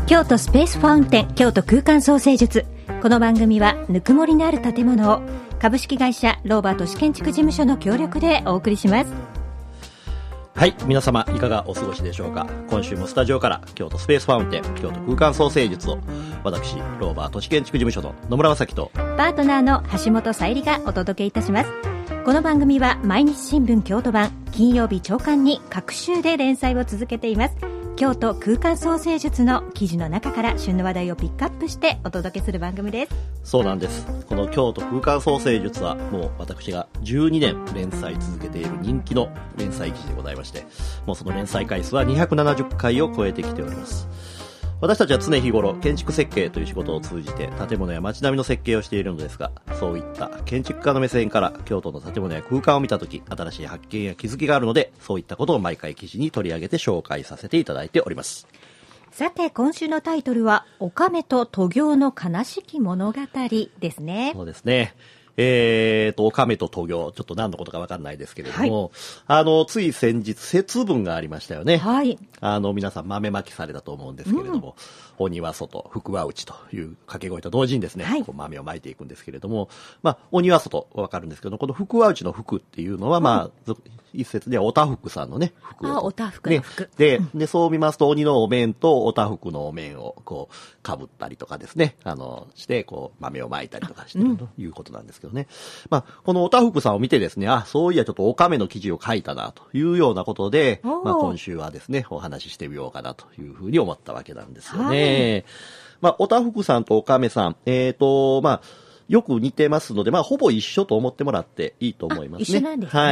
京都スペースファウンテン京都空間創生術。この番組はぬくもりのある建物を株式会社ローバー都市建築事務所の協力でお送りします。 はい、皆様いかがお過ごしでしょうか。今週もスタジオから京都スペースファウンテン京都空間創生術を私ローバー都市建築事務所の野村正樹とパートナーの橋本さゆりがお届けいたします。この番組は毎日新聞京都版金曜日朝刊に各週で連載を続けています。京都空間創生術の記事の中から旬の話題をピックアップしてお届けする番組です。 そうなんです。この京都空間創生術はもう私が12年連載続けている人気の連載記事でございまして、もうその連載回数は270回を超えてきております。私たちは常日頃建築設計という仕事を通じて建物や街並みの設計をしているのですが、そういった建築家の目線から京都の建物や空間を見たとき、新しい発見や気づきがあるので、そういったことを毎回記事に取り上げて紹介させていただいております。 さて今週のタイトルはお亀と渡行の悲しき物語ですね。 そうですね。お亀と渡行、ちょっと何のことか分かんないですけれども、つい先日節分がありましたよね。 はい。 皆さん豆まきされたと思うんですけれども、鬼は外、福は内という掛け声と同時にですね、 はい、 こう豆をまいていくんですけれども、鬼は外分かるんですけど、この福は内の福っていうのは、一説ではおたふくさんのね、福を。 おたふくの福。 ね、で、そう見ますと鬼のお面とおたふくのお面をこう、被ったりとかですね、して、こう、豆をまいたりとかしてるということなんですけどね。このおたふくさんを見てですね、そういやちょっとお亀の記事を書いたなというようなことで、今週はですね、お話ししてみようかなというふうに思ったわけなんですよね。はい、おたふくさんとお亀さん、よく似てますので、ほぼ一緒と思ってもらっていいと思いますね。 一緒なんですね。 はい。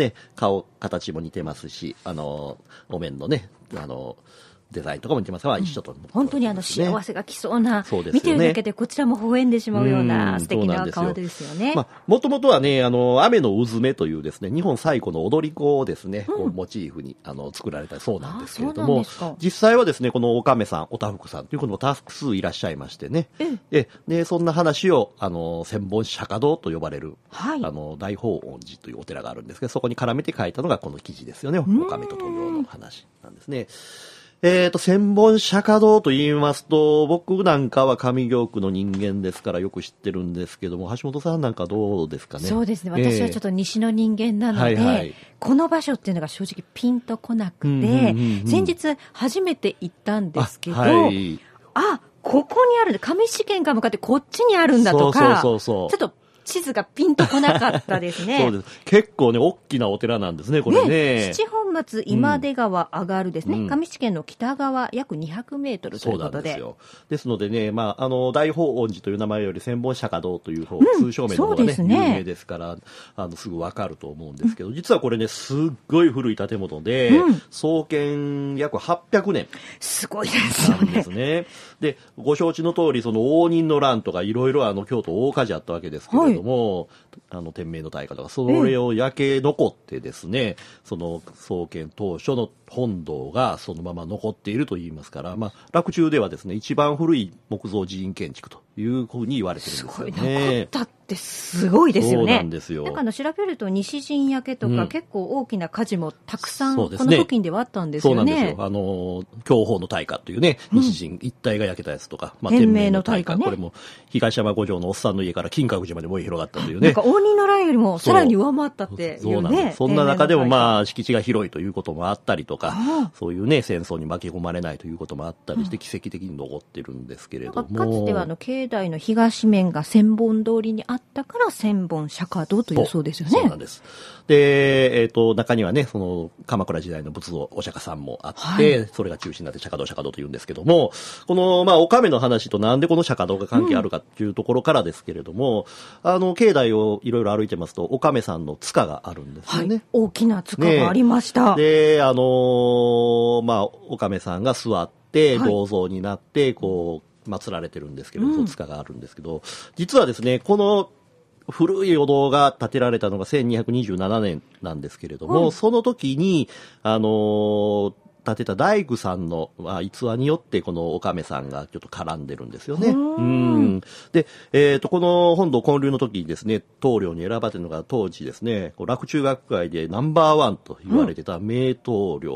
顔、形も似てますし、お面のね、デザインとかも似てますが、一緒と思ってますね。 本当に幸せが来そうな、 そうですよね、 見てるだけでこちらも微笑んでしまうような素敵な顔ですよね。 もともとはね、雨のうずめというですね、日本最古の踊り子をですね、こうモチーフに作られたそうなんですけれども、実際はですね、このお亀さん、おたふくさんということも多数いらっしゃいましてね、で、そんな話を、千本釈迦堂と呼ばれる、大宝恩寺というお寺があるんですけど、そこに絡めて書いたのがこの記事ですよね、お亀と渡行の話なんですね。千本釈迦堂と言いますと、僕なんかは上京区の人間ですからよく知ってるんですけども、橋本さんなんかどうですかね。 そうですね。私はちょっと西の人間なので、この場所っていうのが正直ピンとこなくて、先日初めて行ったんですけど、ここにあるんで、上試験が向かってこっちにあるんだとか、ちょっと地図がピンとこなかったですね。 そうです。結構ね、大きなお寺なんですね、これね。 七本松今出川上がるですね、上試験の北側約200メートルということで。そうなんですよ。 ですのでね、大宝恩寺という名前より千本釈迦堂という方、通称名の方がね、有名ですから、すぐわかると思うんですけど、実はこれね、すっごい古い建物で、創建約800年。 すごいですよね。 なんですね。で、ご承知の通り、その応仁の乱とかいろいろ京都大火事あったわけですけれども、天明の大火とか、それを焼け残ってですね、その創建当初の本堂がそのまま残っているといいますから、洛中ではですね、一番古い木造寺院建築というふうに言われてるんですよね。 すごい、残ったってすごいですよね。 そうなんですよ。 なんか調べると西陣焼けとか、結構大きな火事もたくさん、この付近ではあったんですよね。そうなんですよ。享保の大火というね、西陣一帯が焼けたやつとか、天明の大火、これも東山五条のおっさんの家から金閣寺まで燃え広がったというね。 なんか応仁の乱よりもさらに上回ったっていうね。 そうなんです。そんな中でも敷地が広いということもあったりとか、そういうね、戦争に巻き込まれないということもあったりして、奇跡的に残ってるんですけれども。 かつては境内の東面が千本通りにあったから千本釈迦堂というそうですよね。 そうなんです。で、中にはね、その鎌倉時代の仏像お釈迦さんもあって、それが中心になって釈迦堂というんですけども、このお亀の話となんでこの釈迦堂が関係あるかっていうところからですけれども、境内をいろいろ歩いてますとお亀さんの塚があるんですよね。 大きな塚がありました。 で、お亀さんが座って銅像になってこう祀られてるんですけれど、塚があるんですけど、実はですね、この古いお堂が建てられたのが1227年なんですけれども、その時に建てた大工さんの逸話によってこのお亀さんがちょっと絡んでるんですよね。で、この本堂建立の時にですね、棟梁に選ばれたのが当時ですね、洛中学会でナンバーワンと言われてた名棟梁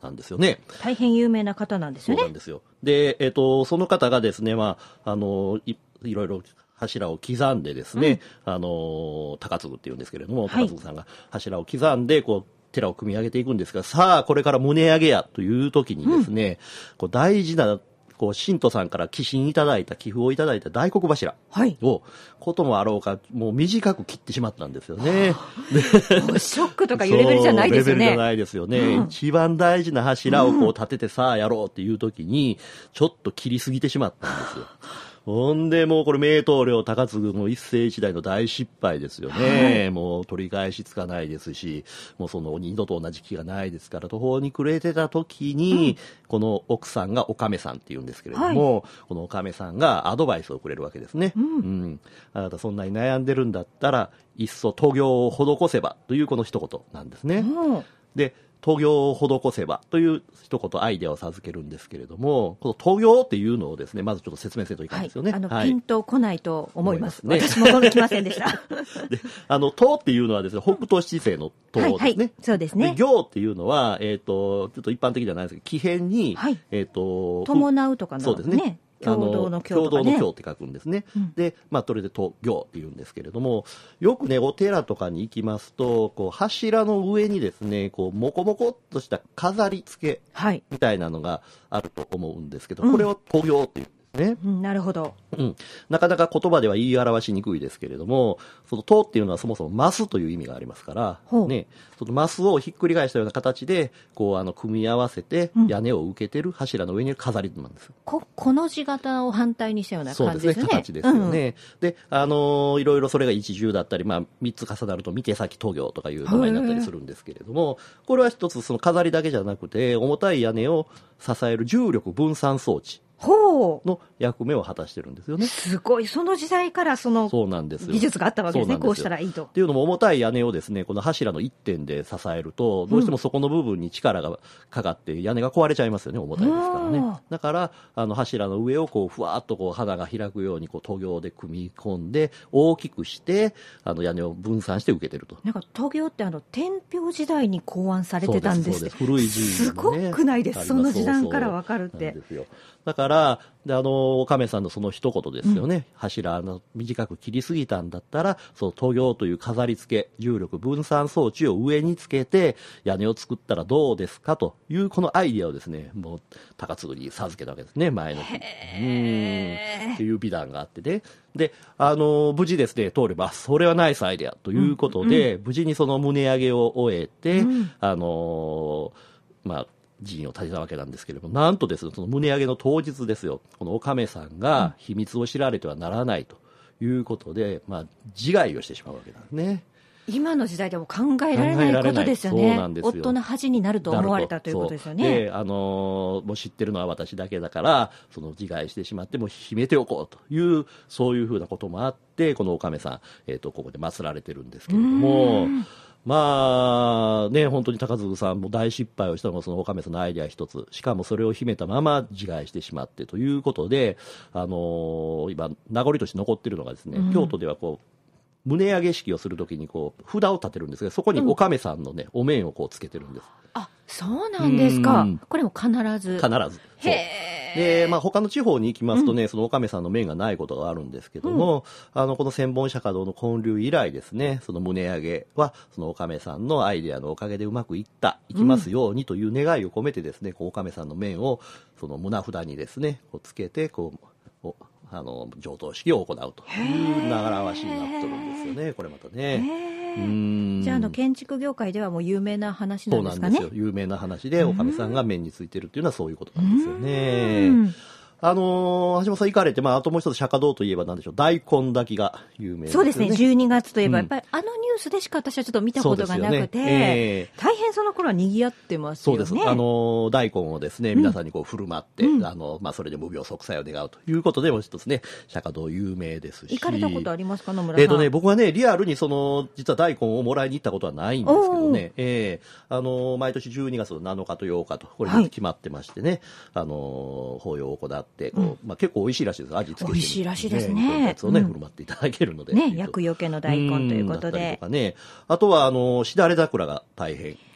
なんですよね。 大変有名な方なんですよね。 そうなんですよ。で、その方がですね、いろいろ柱を刻んでですね、高継っていうんですけれども、高継さんが柱を刻んで、寺を組み上げていくんですが、さあ、これから棟上げやという時にですね、大事な、信徒さんから寄付をいただいた大黒柱を、こともあろうか、もう短く切ってしまったんですよね。 ショックとかいうレベルじゃないですよね。 レベルじゃないですよね。一番大事な柱を立ててさあやろうっていう時に、ちょっと切りすぎてしまったんですよ。ほんで、もうこれ、名刀領高継の一世一代の大失敗ですよね。もう取り返しつかないですし、もう二度と同じ気がないですから、途方に暮れてた時に、この奥さんがおかめさんって言うんですけれども、このおかめさんがアドバイスをくれるわけですね。あなたそんなに悩んでるんだったら、いっそ渡行を施せばというこの一言なんですね。で、渡行を施せばという一言アイデアを授けるんですけれども、この渡行っていうのをですね、まずちょっと説明せんといかんですよね。 ピンとこないと思います。私も来ませんでした。 で、東っていうのはですね、北斗七星の東ですね。 そうですね。 で、行っていうのは、ちょっと一般的ではないですけど、木偏に、 伴うとかの、そうですね。共同の共って書くんですね。で、それで行って言うんですけれども、よくね、お寺とかに行きますと、柱の上にですね、もこもこっとした飾り付けみたいなのがあると思うんですけど、これを行っていう。 なるほど。 なかなか言葉では言い表しにくいですけれども、その塔っていうのはそもそもマスという意味がありますから、ね、そのマスをひっくり返したような形で、組み合わせて屋根を受けてる柱の上に飾りなんです。 この字型を反対にしたような感じですね。 そうですね、形ですよね。で、いろいろそれが一重だったり、3つ重なると三手先渡行とかいう名前になったりするんですけれども、これは一つその飾りだけじゃなくて、重たい屋根を支える重力分散装置の役目を果たしてるんですよね。 すごい。その時代からそうなんですよ。技術があったわけですね。こうしたらいいと。 っていうのも重たい屋根をですね、この柱の一点で支えると、どうしてもそこの部分に力がかかって屋根が壊れちゃいますよね。重たいですからね。だから、柱の上をふわっと花が開くように渡行で組み込んで、大きくして、屋根を分散して受けてると。 なんか渡行って天平時代に考案されてたんです。 そうです。古い時代、 すごくないです。その時代からわかるって。 だから、おかめさんのその一言ですよね。柱短く切りすぎたんだったら、その渡行という飾り付け、重力分散装置を上につけて、屋根を作ったらどうですかというこのアイディアをですね、もう高継に授けたわけですね、前の日。っていう美談があってね。で、無事ですね、通れば、それはナイスアイデアということで、無事にその棟上げを終えて、寺院を建てたわけなんですけれども、なんとですね、その棟上げの当日ですよ、このおかめさんが秘密を知られてはならないということで、自害をしてしまうわけなんですね。 今の時代でも考えられないことですよね。そうなんですよ。夫の恥になると思われたということですよね。 で、もう知ってるのは私だけだから、その自害してしまっても秘めておこうという、そういうふうなこともあって、このおかめさん、ここで祀られてるんですけれども、本当に高継さんも大失敗をしたのがそのおかめさんのアイデア一つ。しかもそれを秘めたまま自害してしまってということで、今、名残として残っているのがですね、京都では棟上げ式をするときに札を立てるんですが、そこにおかめさんのね、お面をつけてるんです。 あ、そうなんですか。これも必ず。 そう。で、他の地方に行きますとね、そのおかめさんの面がないことがあるんですけども、この千本釈迦堂の建立以来ですね、その棟上げは、そのおかめさんのアイデアのおかげでうまくいきますようにという願いを込めてですね、おかめさんの面を、その棟札にですね、つけて、上棟式を行うという習わしになってるんですよね、これまたね。 じゃあ建築業界ではもう有名な話なんですかね。 そうなんですよ。有名な話で、おかめさんが面についてるっていうのはそういうことなんですよね。橋本さん行かれて、あともう一つ釈迦堂といえば何でしょう、大根炊きが有名ですよね。 そうですね、12月といえば、やっぱりニュースでしか私はちょっと見たことがなくて、大変その頃は賑わってますよね。 そうです。大根をですね、皆さんに振る舞って、それで無病息災を願うということでも一つね、釈迦堂有名ですし。 行かれたことありますか、野村さん。 僕はね、リアルに実は大根をもらいに行ったことはないんですけどね、毎年12月の7日と8日と、これ決まってましてね、法要を行って、結構美味しいらしいです。味付けて。 美味しいらしいですね。 やつをね、振る舞っていただけるので。 ね、厄除けの大根ということで。 あとは、しだれ桜が大変。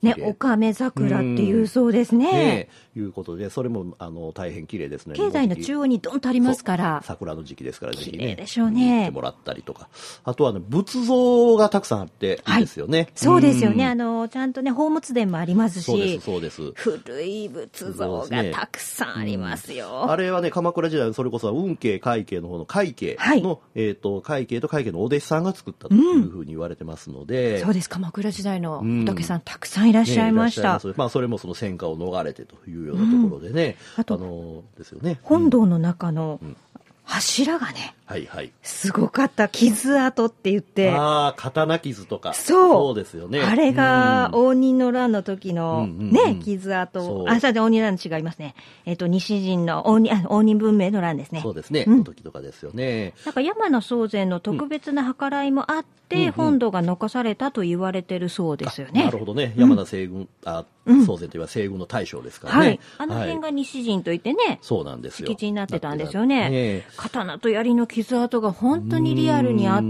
ね、おかめ桜っていうそうですね。 いうことで、それも大変綺麗ですね。 境内の中央にドンとありますから。 桜の時期ですから、ぜひね。 綺麗でしょうね。 見てもらったりとか。あとはね、仏像がたくさんあっていいですよね。はい、 そうですよね。ちゃんとね、宝物殿もありますし。 そうです。 古い仏像がたくさんありますよ。 あれはね、鎌倉時代、それこそ運慶、快慶の方の快慶の、快慶と快慶のお弟子さんが作ったというふうに言われてますので。 そうです。鎌倉時代の仏さんたくさんいらっしゃいました。 まあ、それもその戦火を逃れてというようなところでね。あと、ですよね。 本堂の中の柱がね、すごかった。傷跡って言って。 刀傷とか。 そうですよね。 あれが応仁の乱の時のね、傷跡。それで応仁の乱違いますね。西陣の応仁文明の乱ですね。 そうですね。の時とかですよね。 なんか山名宗全の特別な計らいもあって、本堂が残されたと言われてるそうですよね。 なるほどね。山名西軍、宗全といえば西軍の大将ですからね。 あの辺が西陣といってね。 そうなんですよ。 敷地になってたんですよね。刀と槍の傷跡が本当にリアルにあって、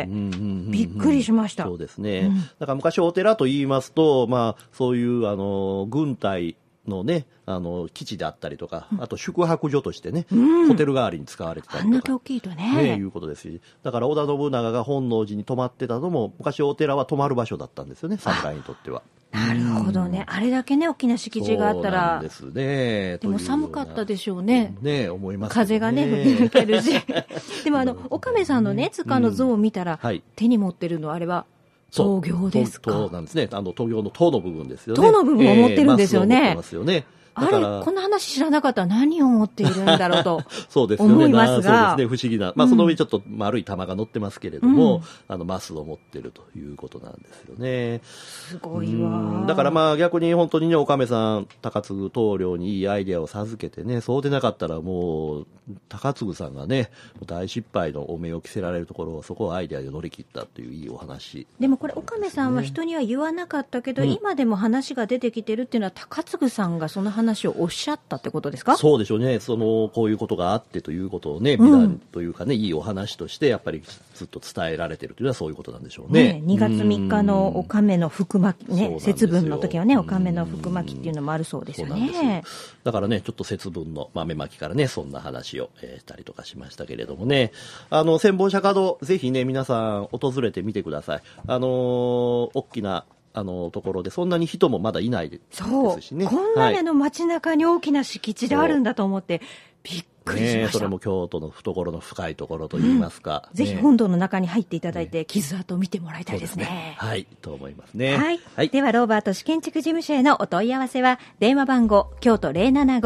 びっくりしました。 そうですね。だから昔お寺と言いますと、まあ、そういう軍隊のね、基地であったりとか、あと宿泊所としてね、ホテル代わりに使われてたりとか。 あんだけ大きいとね。 いうことですし。だから織田信長が本能寺に泊まってたのも、昔お寺は泊まる場所だったんですよね、侍にとっては。 なるほどね。あれだけね、大きな敷地があったら。 そうなんですね。 でも寒かったでしょうね。 ね、思いますね。 風がね、吹き抜けるし。でもおかめさんのね、塚の像を見たら、手に持ってるのあれは、闘行ですか？ そうなんですね。闘行の塔の部分ですよね。 塔の部分を持ってるんですよね。 持ってますよね。 あれ、こんな話知らなかったら何を持っているんだろうとそうですよね。 思いますが。 そうですね。不思議な。まあ、その上ちょっと丸い玉が乗ってますけれども、マスを持ってるということなんですよね。 すごいわ。 だからまあ逆に本当にね、おかめさん、高次棟梁にいいアイデアを授けてね、そうでなかったらもう、高次さんがね、大失敗のお目を着せられるところを、そこをアイデアで乗り切ったといういいお話。 でもこれ、おかめさんは人には言わなかったけど、今でも話が出てきてるっていうのは、高次さんがその話をおっしゃったってことですか？ そうでしょうね。こういうことがあってということをね、美談というかね、いいお話としてやっぱりずっと伝えられてるというのはそういうことなんでしょうね。 2月3日のおかめの福巻きね、節分の時はね、おかめの福巻きっていうのもあるそうですよね。 だからね、ちょっと節分の豆巻きからね、そんな話をしたりとかしましたけれどもね、千本釈迦堂、ぜひね、皆さん訪れてみてください。大きなところでそんなに人もまだいないですしね。 こんなに街中に大きな敷地であるんだと思ってびっくりしました。 それも京都の懐の深いところといいますか、 ぜひ本堂の中に入っていただいて、傷跡を見てもらいたいですね。 はい、と思いますね。 ではローバー都市建築事務所へのお問い合わせは電話番号京都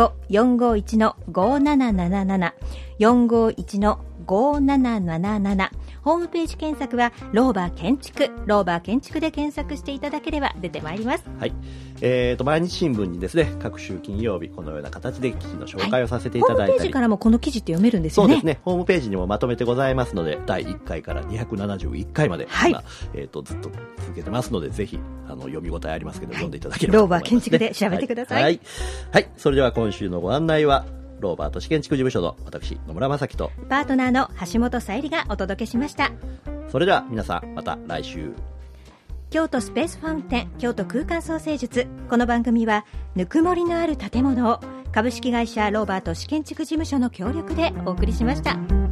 075-451-5777 451-5777、ホームページ検索はローバー建築で検索していただければ出てまいります。 はい。毎日新聞にですね、各週金曜日このような形で記事の紹介をさせていただいたり、 ホームページからもこの記事って読めるんですよね。 そうですね。ホームページにもまとめてございますので、第1回から271回まで、今ずっと続けてますので、ぜひ読み応えありますけど、読んでいただければと思いますね。 ローバー建築で調べてください。 はい。それでは今週のご案内はローバー都市建築事務所の私野村正樹とパートナーの橋本さゆりがお届けしました。 それでは皆さんまた来週。 京都スペースファウンテン、京都空間創生術。この番組はぬくもりのある建物を株式会社ローバー都市建築事務所の協力でお送りしました。